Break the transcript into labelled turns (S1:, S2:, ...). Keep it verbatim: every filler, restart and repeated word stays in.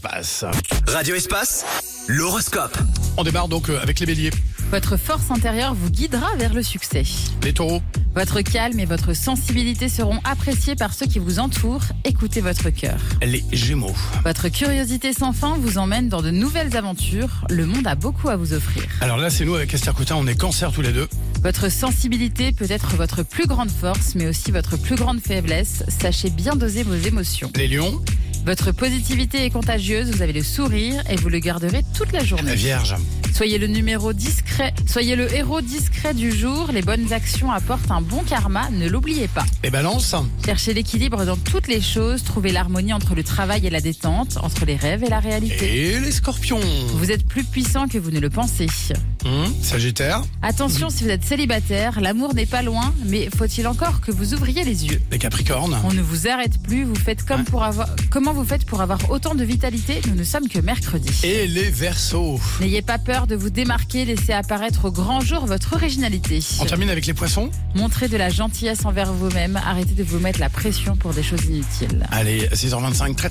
S1: Espace.
S2: Radio Espace, l'horoscope.
S1: On démarre donc avec les béliers.
S3: Votre force intérieure vous guidera vers le succès.
S1: Les taureaux.
S3: Votre calme et votre sensibilité seront appréciés par ceux qui vous entourent. Écoutez votre cœur.
S1: Les gémeaux.
S3: Votre curiosité sans fin vous emmène dans de nouvelles aventures. Le monde a beaucoup à vous offrir.
S1: Alors là, c'est nous avec Esther Coutin, on est cancer tous les deux.
S3: Votre sensibilité peut être votre plus grande force, mais aussi votre plus grande faiblesse. Sachez bien doser vos émotions.
S1: Les lions.
S3: Votre positivité est contagieuse, vous avez le sourire et vous le garderez toute la journée.
S1: La vierge.
S3: Soyez le numéro discret, soyez le héros discret du jour. Les bonnes actions apportent un bon karma, ne l'oubliez pas.
S1: Les balances.
S3: Cherchez l'équilibre dans toutes les choses, trouvez l'harmonie entre le travail et la détente, entre les rêves et la réalité.
S1: Et les scorpions.
S3: Vous êtes plus puissant que vous ne le pensez.
S1: Hum, Sagittaire.
S3: Attention si vous êtes célibataire, l'amour n'est pas loin, mais faut-il encore que vous ouvriez les yeux.
S1: Les capricornes.
S3: On ne vous arrête plus, vous faites comme
S1: Ouais.
S3: pour avoir... Comment vous faites pour avoir autant de vitalité? Nous ne sommes que mercredi.
S1: Et les verseaux.
S3: N'ayez pas peur de vous démarquer, laissez apparaître au grand jour votre originalité.
S1: On termine avec les poissons.
S3: Montrez de la gentillesse envers vous-même, arrêtez de vous mettre la pression pour des choses inutiles.
S1: Allez, six heures vingt-cinq, très